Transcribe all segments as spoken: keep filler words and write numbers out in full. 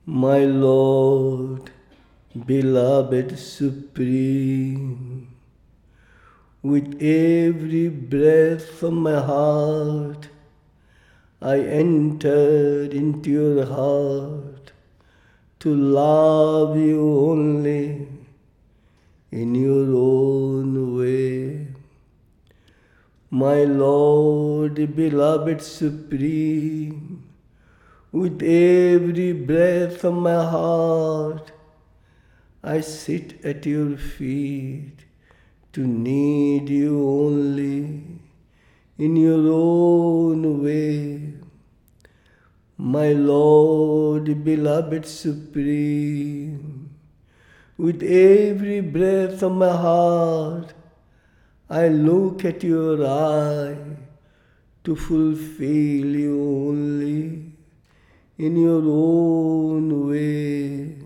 My Lord, beloved supreme, with every breath of my heart, I entered into your heart to love you only in your own way. My Lord, beloved supreme, with every breath of my heart, I sit at your feet to need you only in your own way. My Lord, beloved supreme, with every breath of my heart, I look at your eye to fulfill you only in your own way.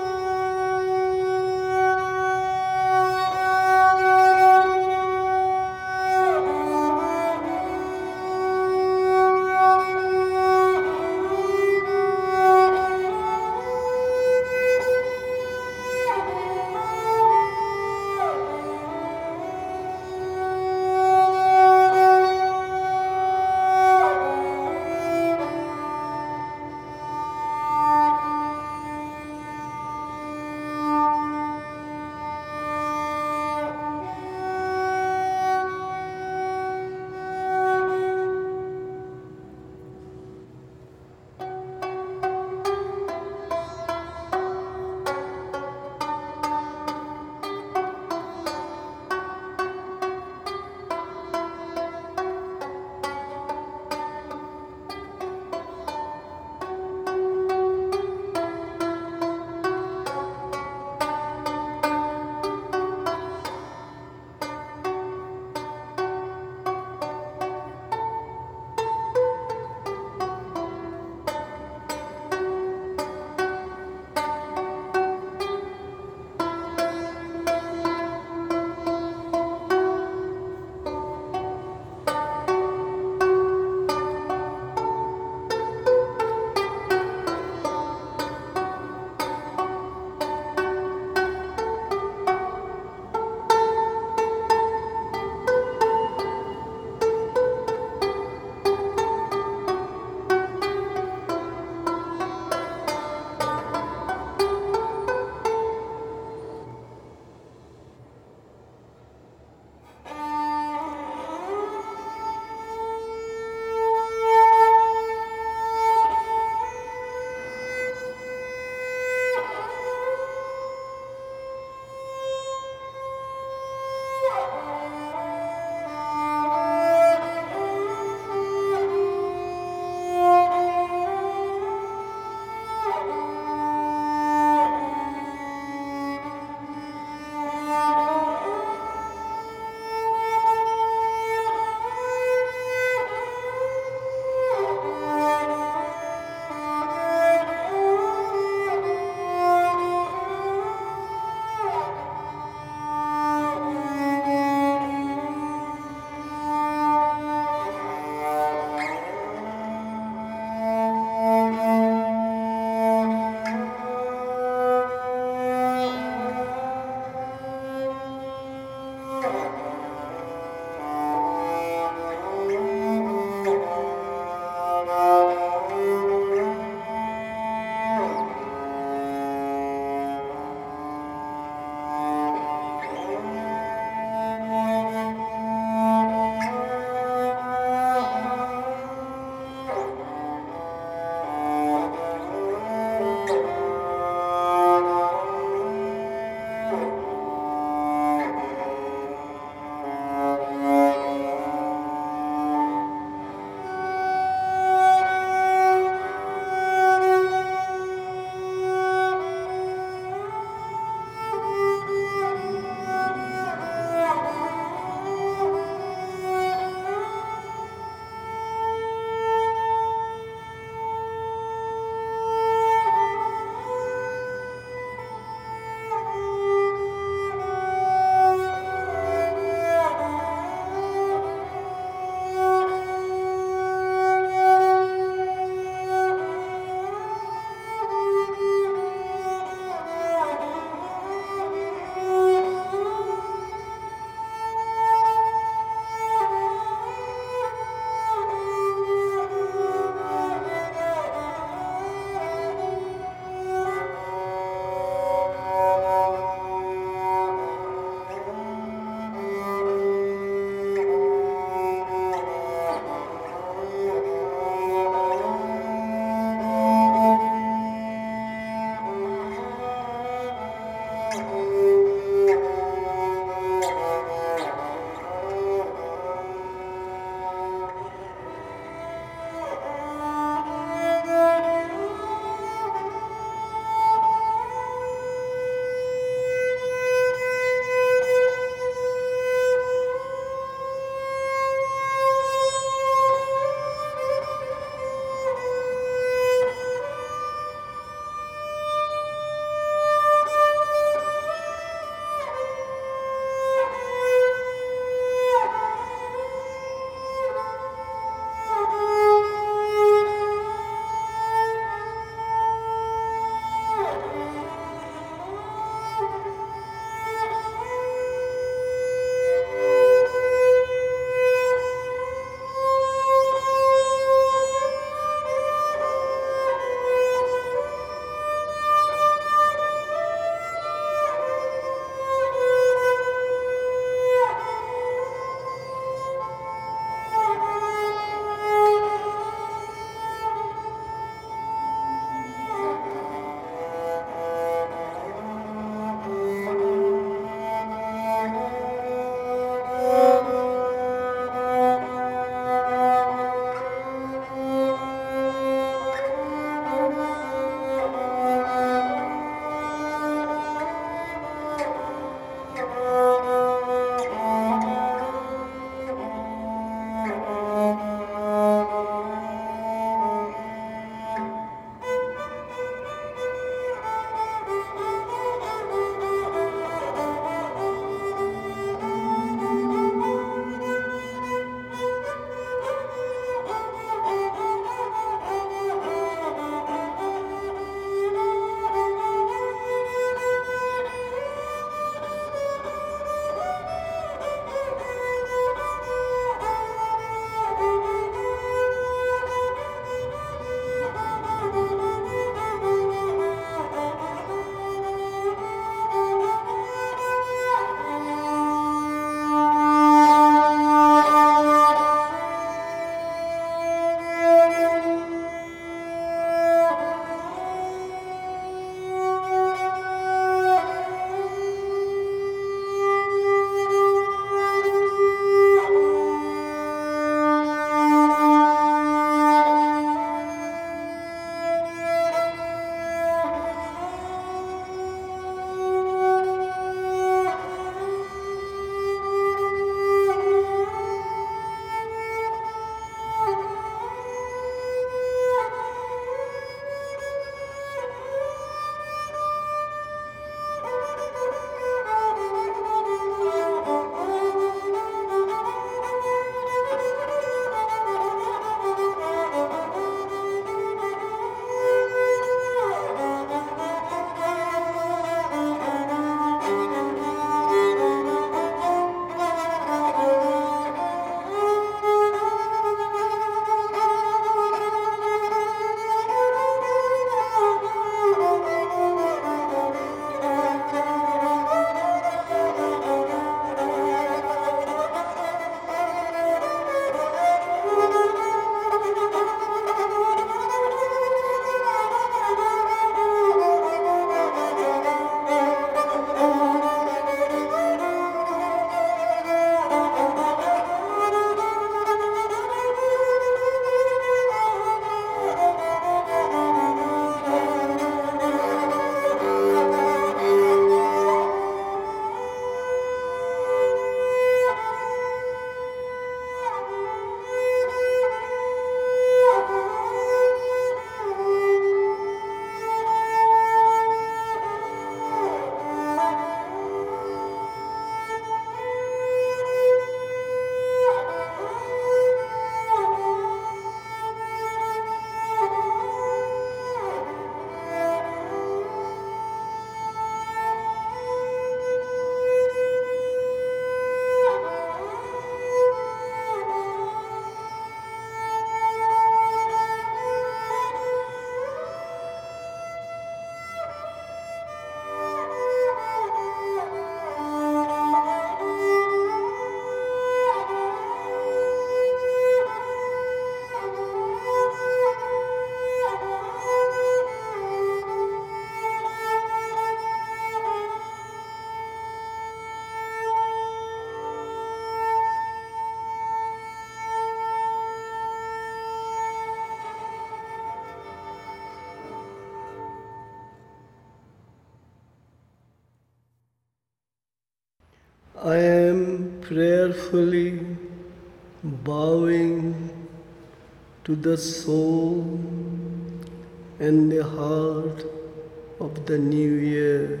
I am prayerfully bowing to the soul and the heart of the new year.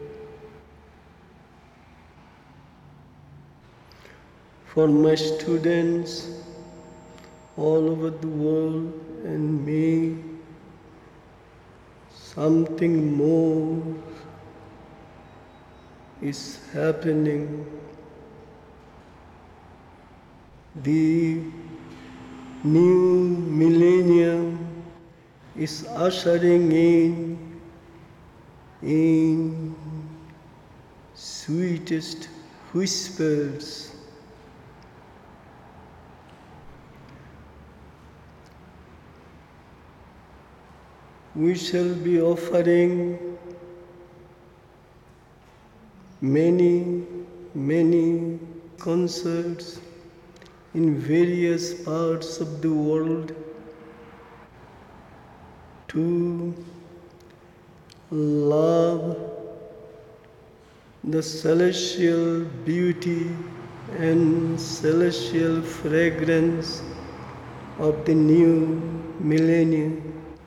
For my students all over the world and me, something more is happening. The new millennium is ushering in in sweetest whispers. We shall be offering many, many concerts in various parts of the world to love the celestial beauty and celestial fragrance of the new millennium.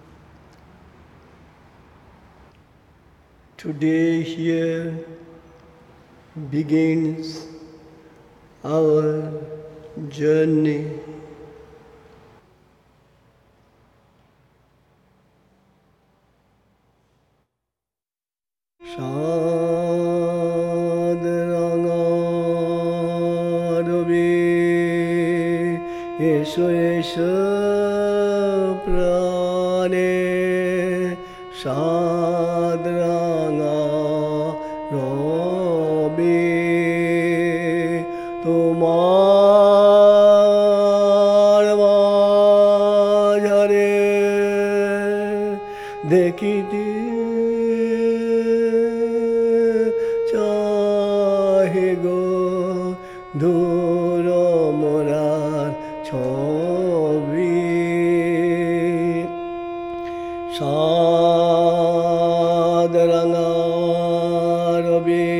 Today here begins our journey. Shadrangarabe Esho Esho Prane Shadrangarabe তোমার মাঝারে দেখিতে চাহে গো দূর মোরার ছবি সাদরাঙারবে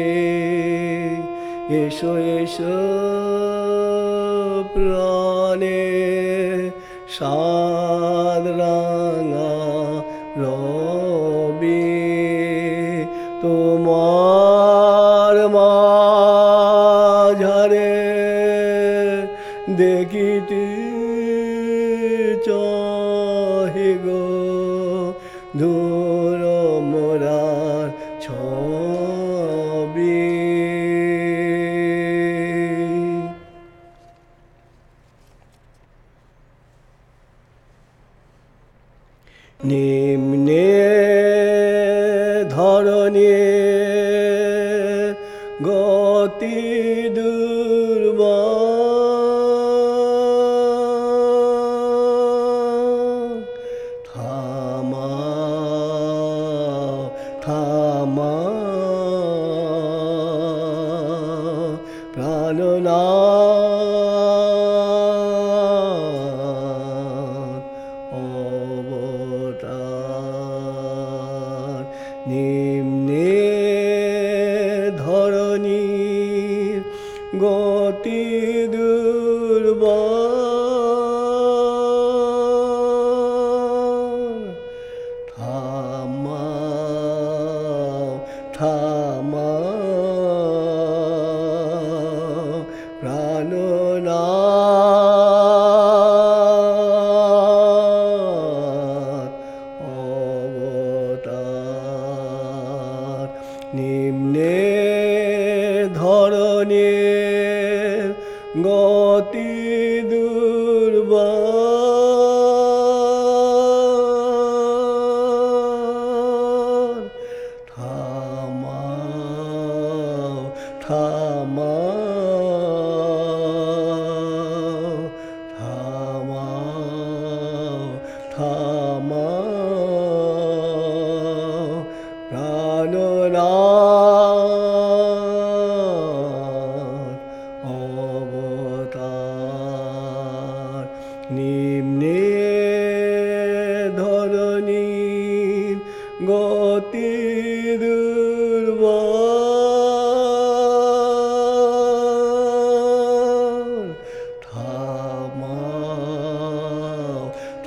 এসো এসো প্রাণে সাদরাঙারবে তোমার মাঝারে দেখিতে চাহে গো দূর মোরার ছবি নিম্নে ধরণী গতি দুর্বল থামা থামা প্রাণনাথ অবতার নিম্নে ধরণীর গতি দুর্বল থামাও থামাও প্রাণনাথ অবতার নিম্নে ধরণীর গতি দুর্বল থামাও থামাও থামাও থামাও প্রাণনাথ অবতার নিম্নে ধরণীর গতি দুর্বল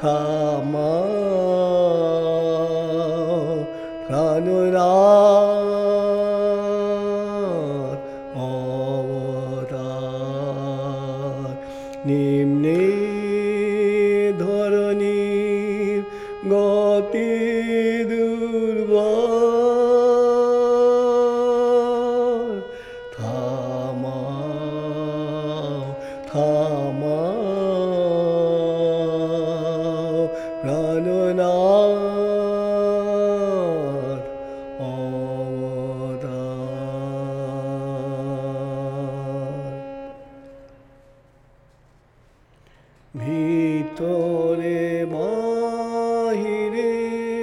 থামাও প্রাণনাথ অবতার নিম্নে ধরণীর গতি দুর্বল থামাও থামাও প্রাণনাথ অবতার ভিতরে বাহিরে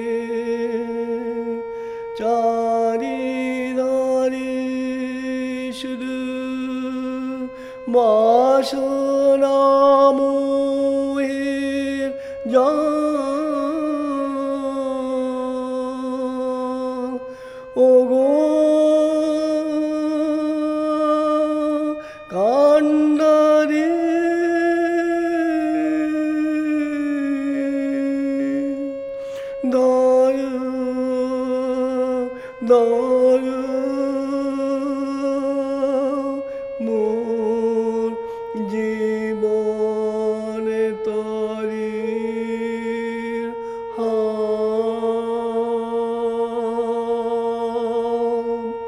চারিধারে শুধু বাসনা মোহের জাল ওগো কান্ডারে দয়া দয়া মোর জীবনে তরির হাল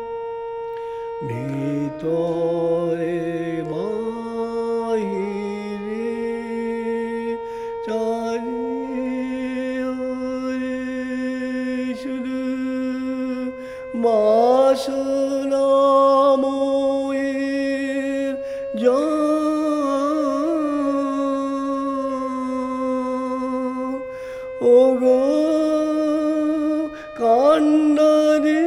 ভিতরে বাহিরে চারিধারে শুধু বাসনা মোহের জাল ওগো কান্ডারে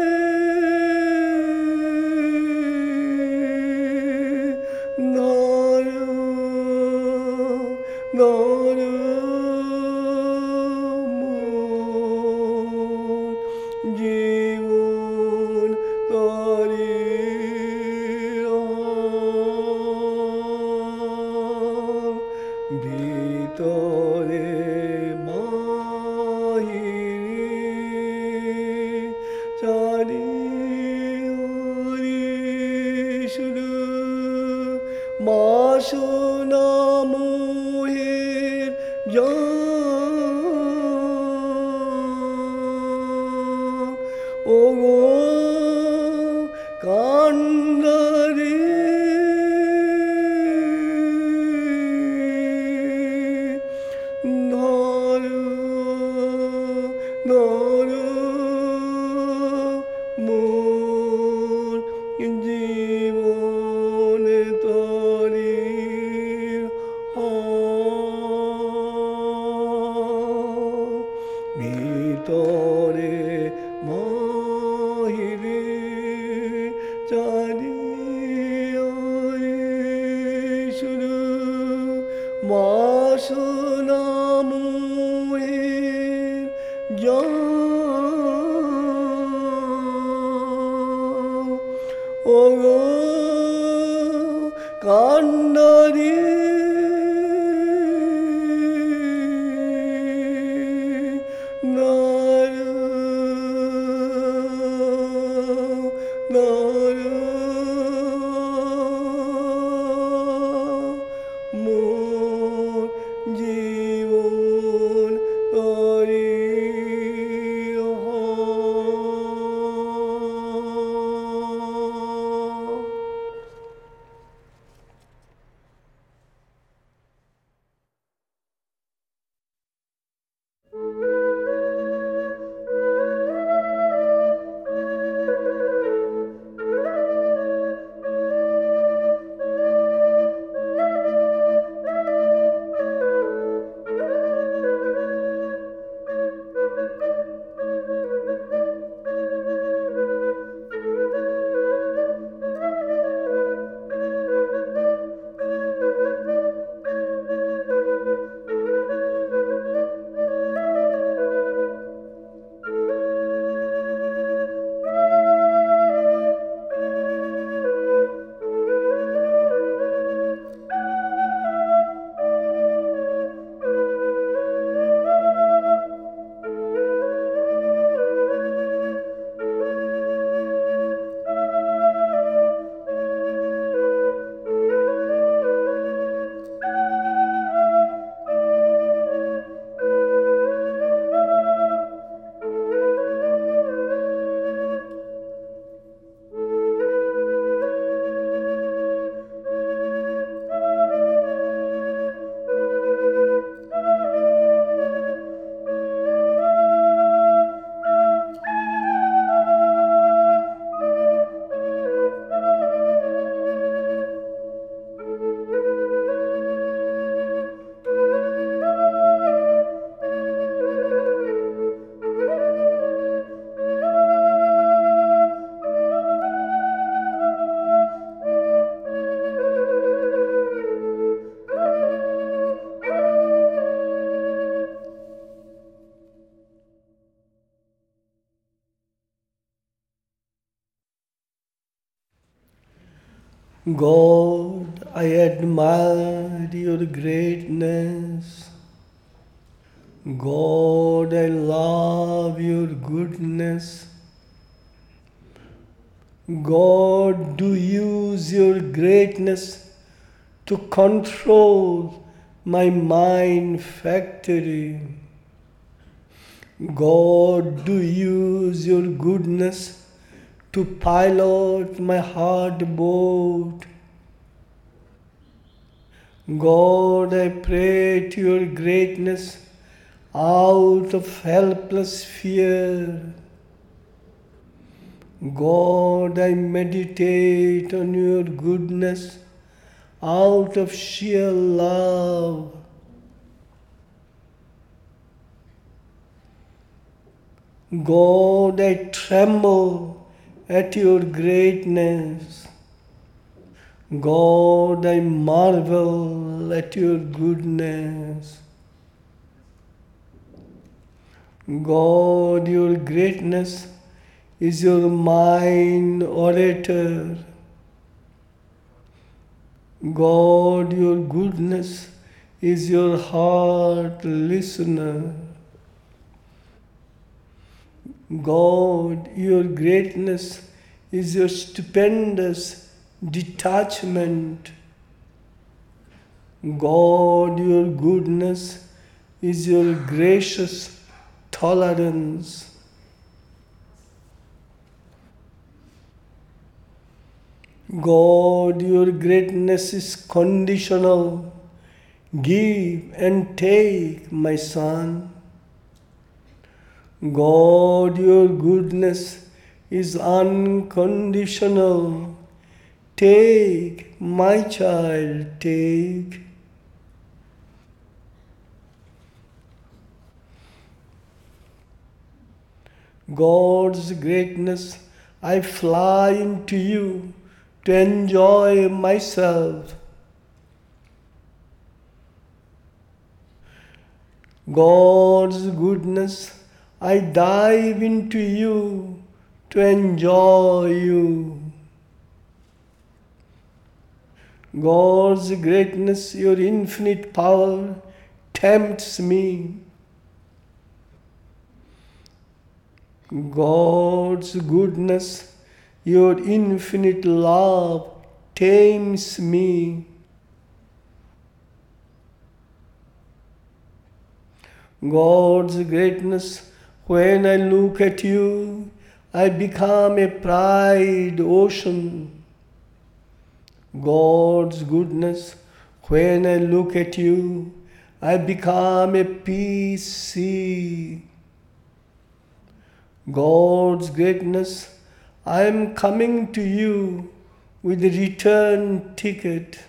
দয়া দয়া মোর জীবন তরির হাল ভিতরে বাহিরে চারিধারে শুধু বাসনা মোহের জাল ওগো কান্ডারে ধর ধর মোর জীবনে তরির হাল ভিতরে বাহিরে চারিধারে শুধু বাসনা মোহের জাল ওগো কান্ডারে মোর God, I admire your greatness. God, I love your goodness. God, do use your greatness to control my mind factory. God, do use your goodness to pilot my heart boat. God, I pray to your greatness out of helpless fear. God, I meditate on your goodness out of sheer love. God, I tremble at your greatness. God, I marvel at your goodness. God, your greatness is your mind orator. God, your goodness is your heart listener. God, your greatness is your stupendous detachment. God, your goodness is your gracious tolerance. God, your greatness is conditional. Give and take, my son. God, your goodness is unconditional. Take, my child, take. God's greatness, I fly into you to enjoy myself. God's goodness, I dive into you to enjoy you. God's greatness, your infinite power tempts me. God's goodness, your infinite love tames me. God's greatness, when I look at you, I become a pride ocean. God's goodness, when I look at you, I become a peace sea. God's greatness, I am coming to you with a return ticket.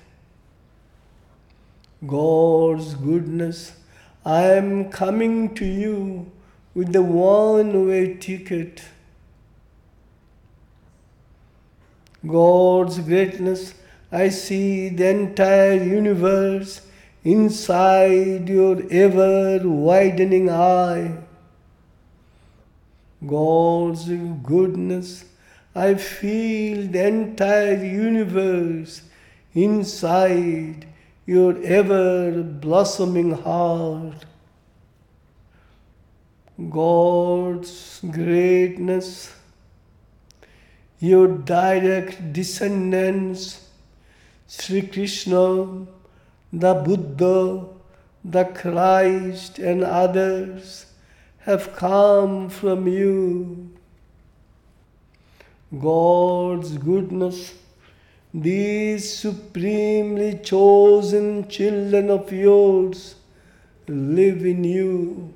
God's goodness, I am coming to you with the one-way ticket. God's greatness, I see the entire universe inside your ever-widening eye. God's goodness, I feel the entire universe inside your ever-blossoming heart. God's greatness, your direct descendants, Sri Krishna, the Buddha, the Christ and others have come from you. God's goodness, these supremely chosen children of yours live in you.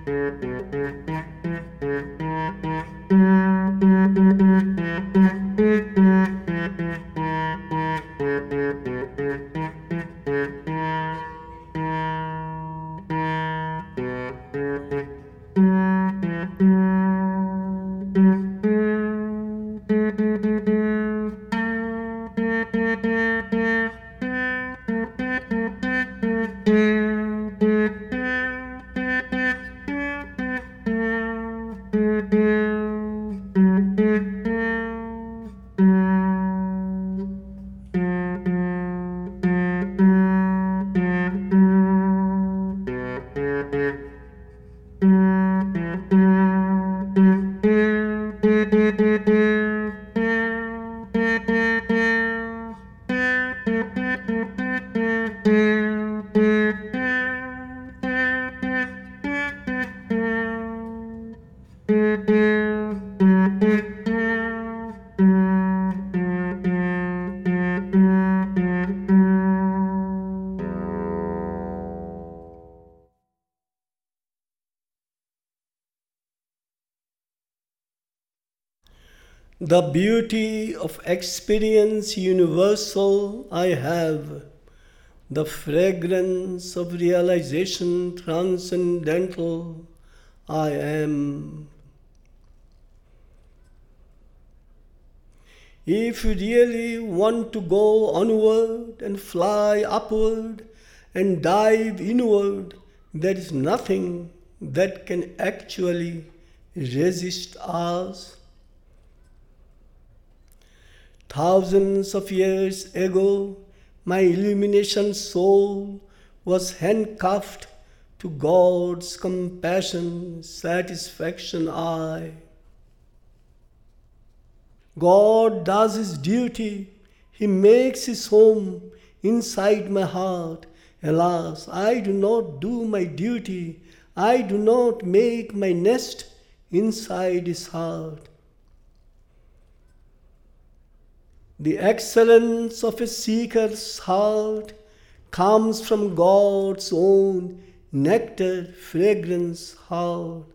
The beauty of experience universal I have, the fragrance of realization transcendental I am. If you really want to go onward and fly upward and dive inward, there is nothing that can actually resist us. Thousands of years ago, my illumination soul was handcuffed to God's compassion, satisfaction eye. God does his duty, he makes his home inside my heart. Alas, I do not do my duty, I do not make my nest inside his heart. The excellence of a seeker's heart comes from God's own nectar fragrance heart.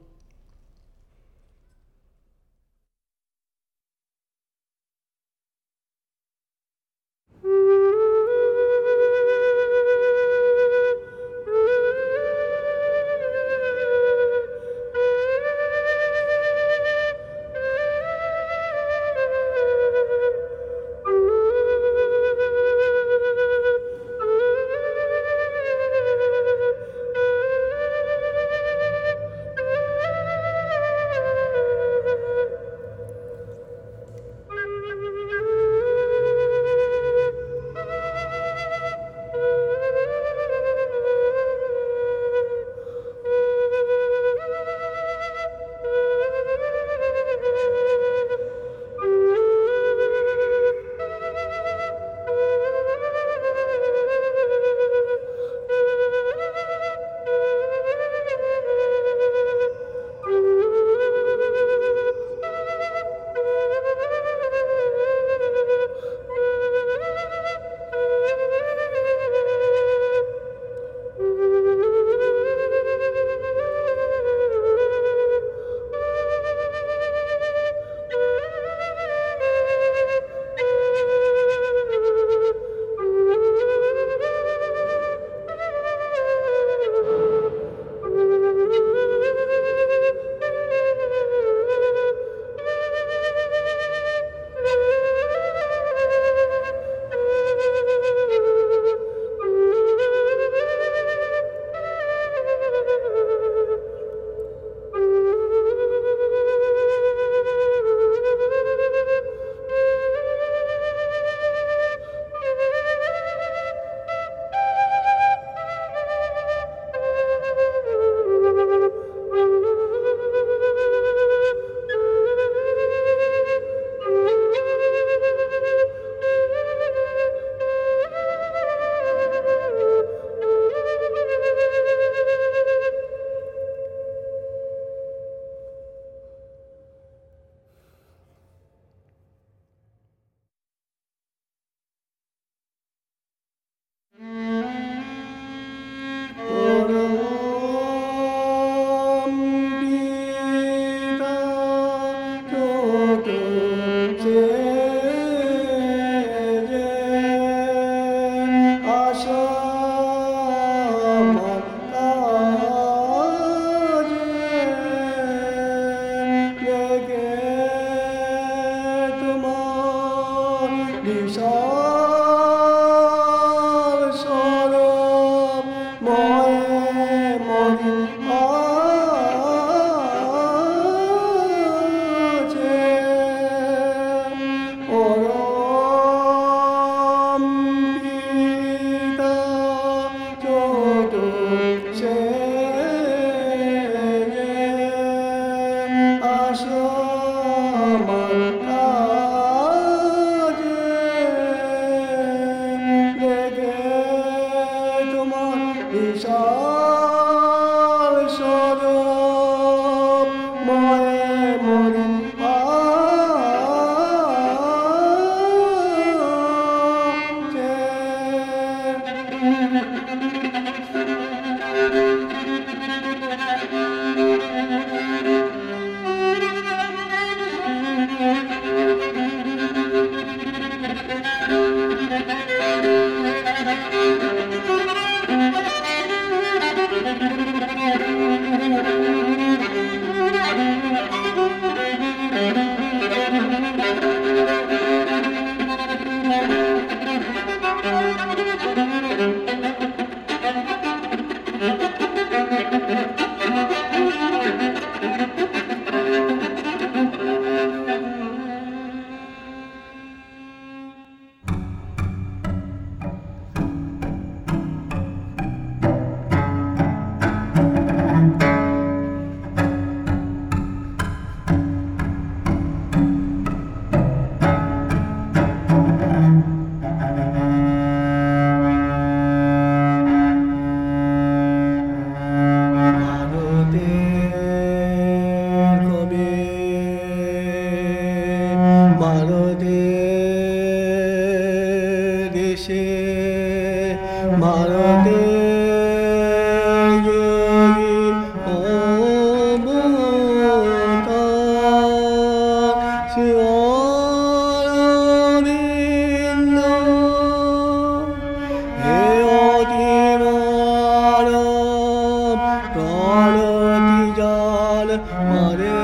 মারে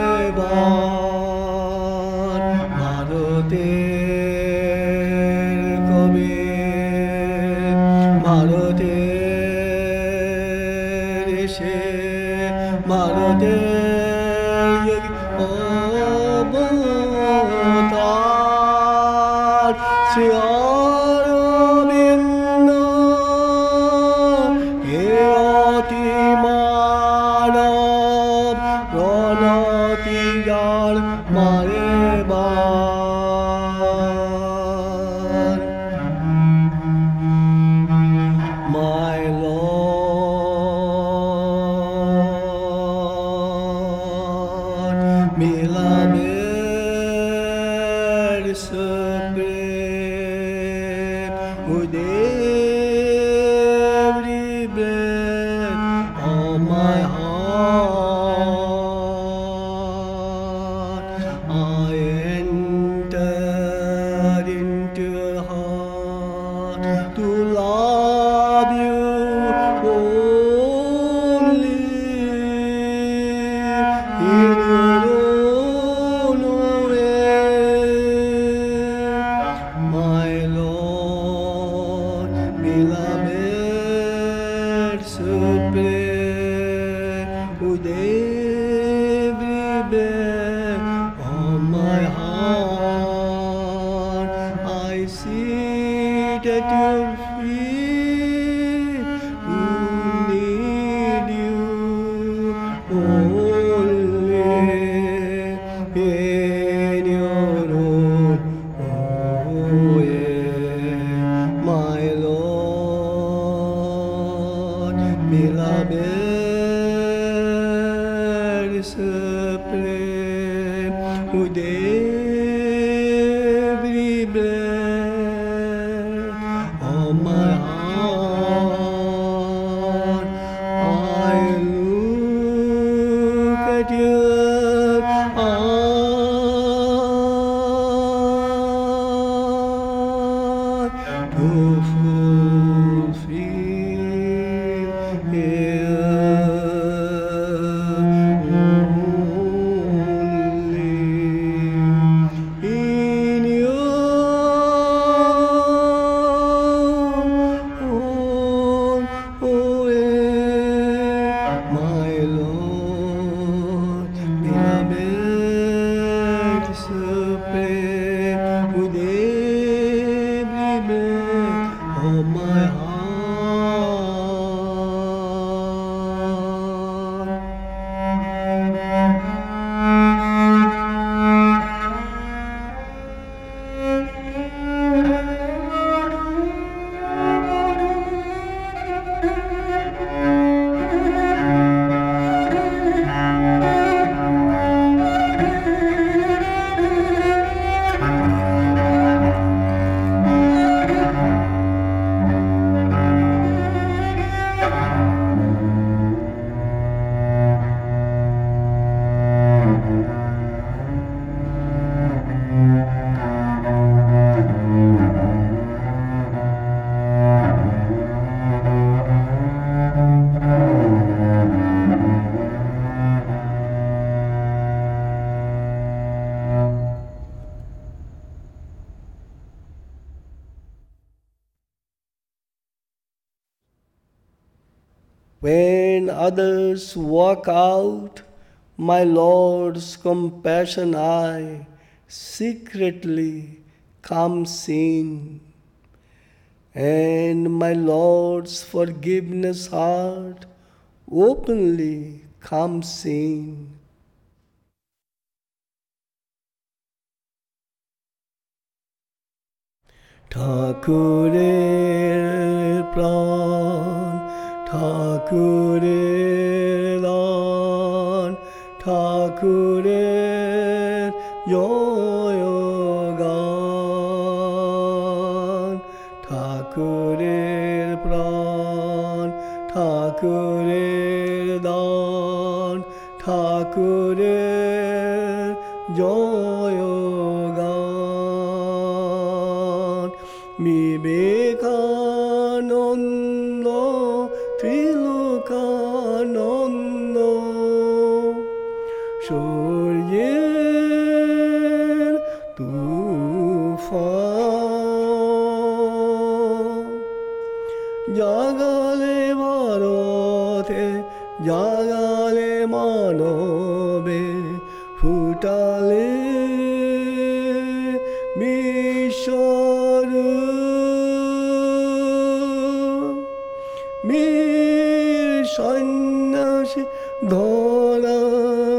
বার ভারতের কবি ভারতের এসে ভারতের অবতার শ্রী অরবিন্দ হে অতি মানব প্রণতি যার মারে বার My Lord, beloved supreme, with every breath of my heart, I enter into your heart to love you only in your own way, my Lord, beloved supreme, with every breath of my heart, I sit at your feet to need you only in your own way, my Lord, beloved supreme, with every breath of my heart, I look at your eyes to fulfill only in your own way, my Lord, beloved supreme, with every breath of my heart. When others walk out, my Lord's compassion eye secretly comes in, and my Lord's forgiveness heart openly comes in. ঠাকুরের প্রাণ ঠাকুরের দান ঠাকুরের জয় গান ঠাকুরের প্রাণ ঠাকুরের দান ঠাকুরের জয় গান বিবেকানন্দ ত্রিলোকানন্দ সূর্যের তুফান জাগালে ভারতে জাগালে মানবে ফুটালে বিশ্বরূপ বীর সন্ন্যাসী ধরার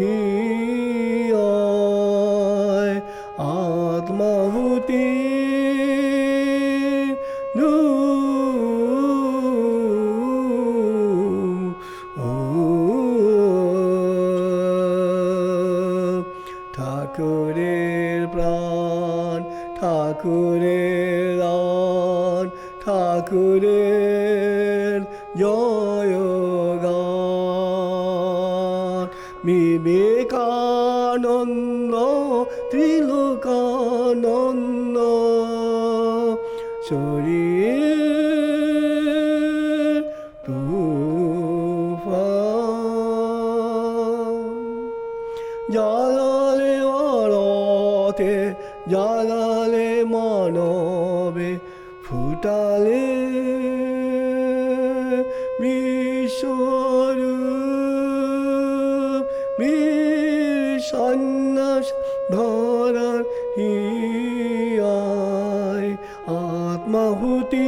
হিয়ায় আত্মাহুতি ঠাকুরের প্রাণ ঠাকুরের দান ঠাকুরের জয় গান বিবেকানন্দ ত্রিলোকানন্দ শরীর তুফান জাগালে ভারতে জাগালে মানবে ফুটালে বিশ্বরূপ বীর সন্ন্যাস ধরার হিয়ায় আত্মাহুতি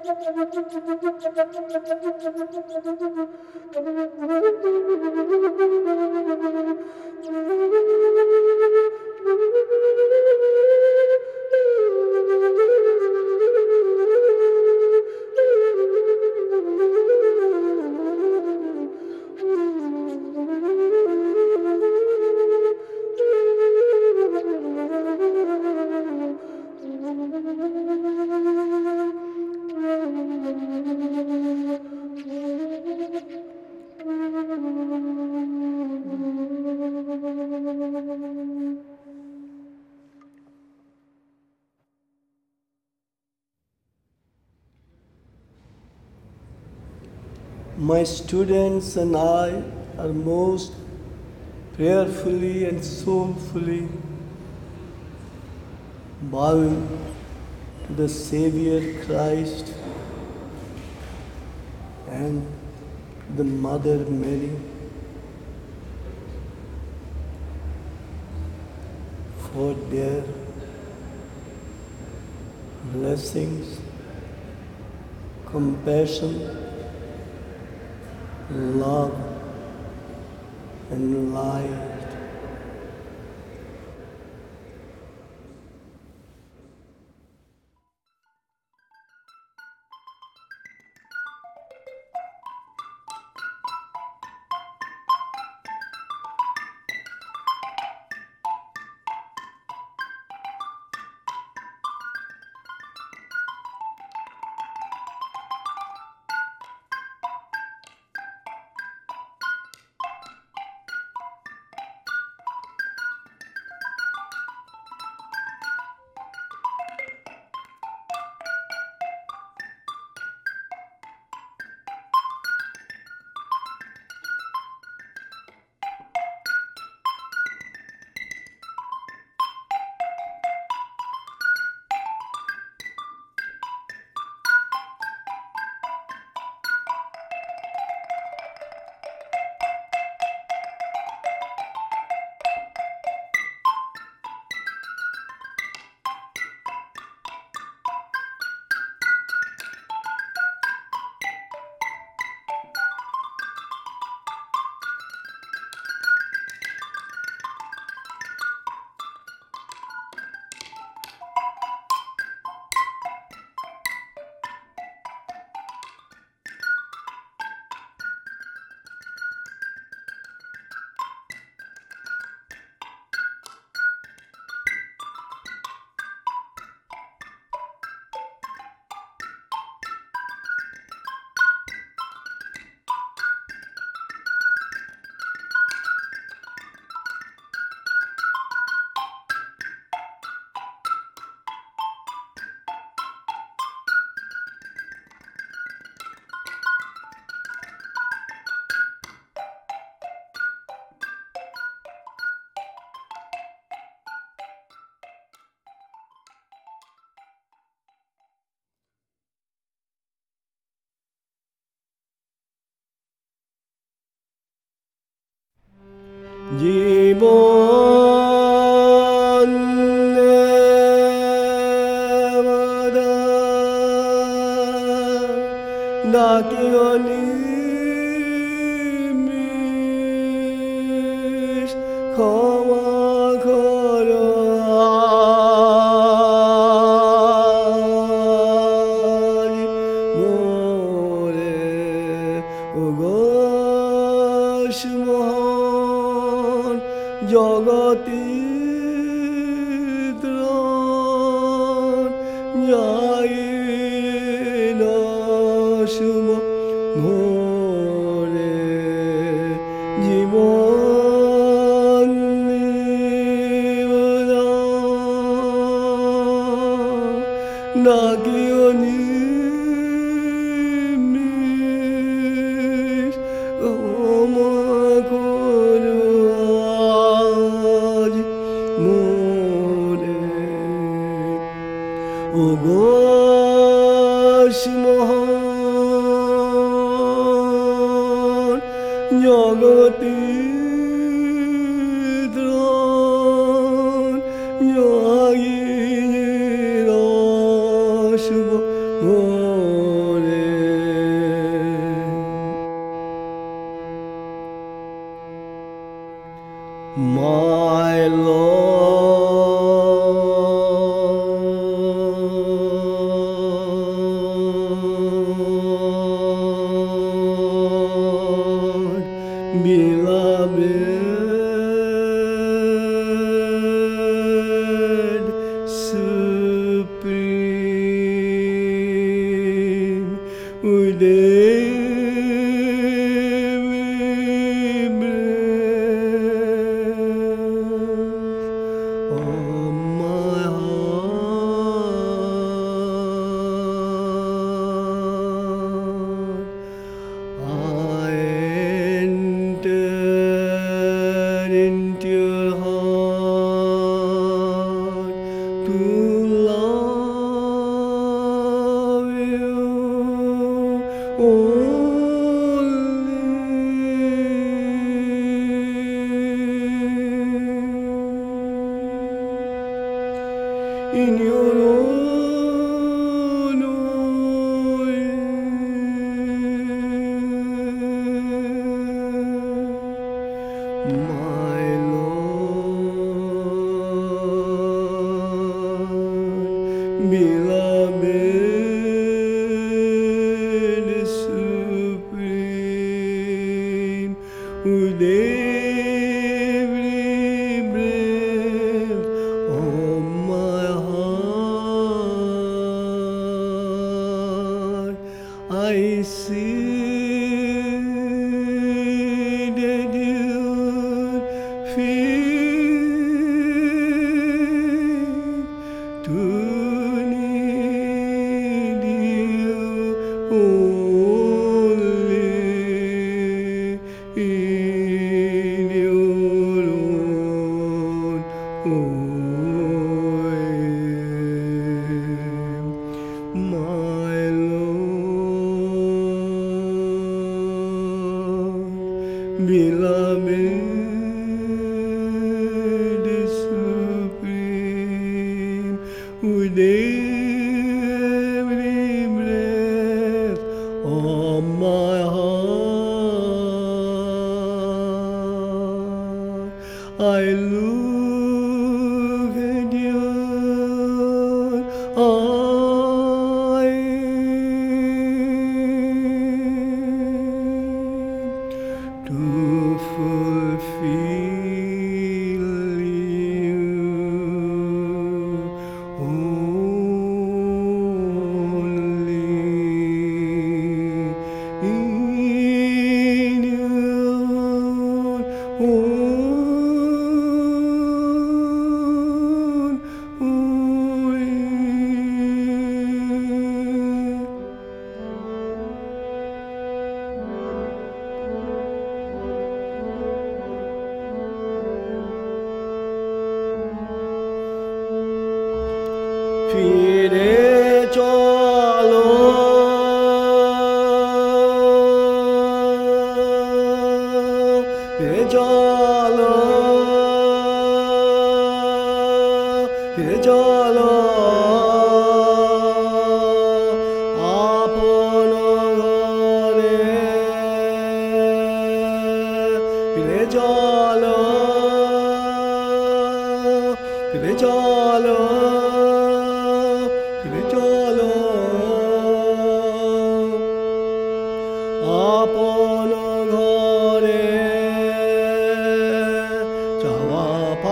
My students and I are most prayerfully and soulfully bowing to the Savior Christ and the Mother Mary for their blessings, compassion, love, and light. জীবন নেওয়াদা ডাকিও নিমিষ ক্ষমা করো মোরে ওগোস মোহন জগতীদ্রণ যাই না শুভ মোরে জীবন ডাকিও নিমিষ ক্ষমা করো আজ মোরে ওগোস মোহন জগতীদ্রণ যাই না শুভ মোরে my Lord, beloved, supreme, with every breath of my heart, I enter into your heart to love you only in your own way, my Lord, beloved, supreme, with every breath of my heart, I see that you feel to need you only in your own way, my Lord, beloved, supreme, with every breath of my heart, I look at your eyes to fulfill you only in your own way. ফিরে চলো ফিরে চলো ফিরে চলো আপন ঘরে, ফিরে চলো ফিরে চলো ফিরে চলো আপন ঘরে, চাওয়া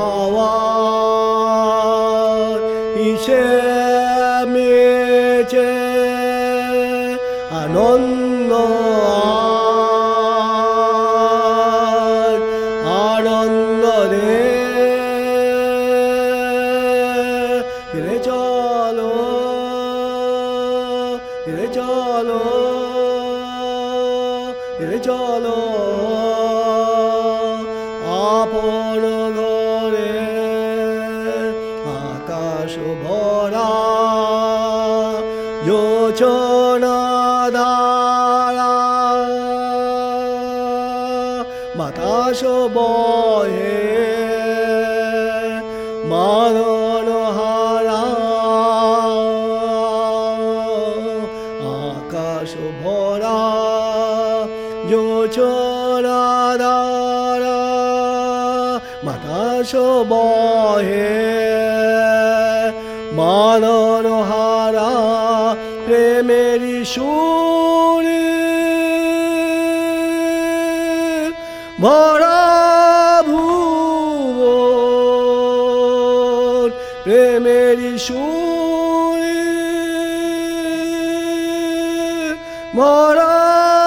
পাওয়ার হিসেব মিছে আনন্দ আর আনন্দ রে, ফিরে চলো ফিরে চলো ফিরে চলো আপন ঘরে, আকাশ ভরা যোচনা ধারা, বাতাস বহে মাদন হারা, আকাশ ভরা যোচনা ধারা, বাতাস বহে মনোহারা প্রেমেরি সুর ভরা ভুবন প্রেমেরি সুর ভরা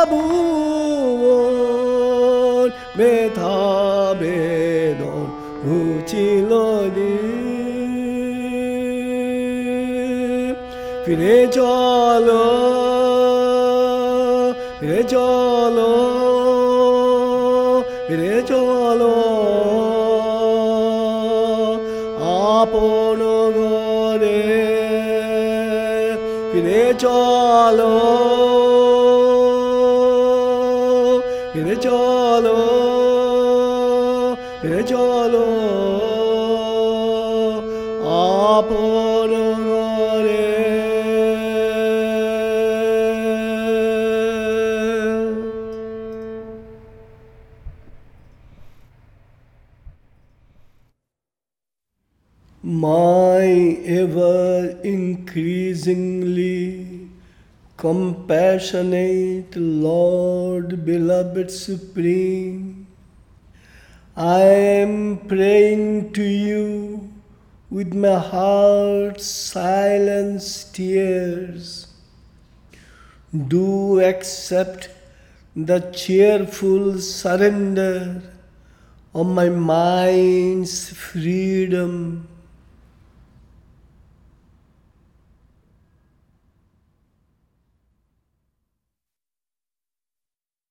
ভুবন ব্যথা বেদন ঘুচিল ফিরে চলো ফিরে চলো ফিরে চলো আপন ঘরে ফিরে চলো ফিরে চলো ফিরে চলো আপন ঘরে My ever increasingly compassionate Lord, beloved Supreme, I am praying to you with my heart's silenced tears. Do accept the cheerful surrender of my mind's freedom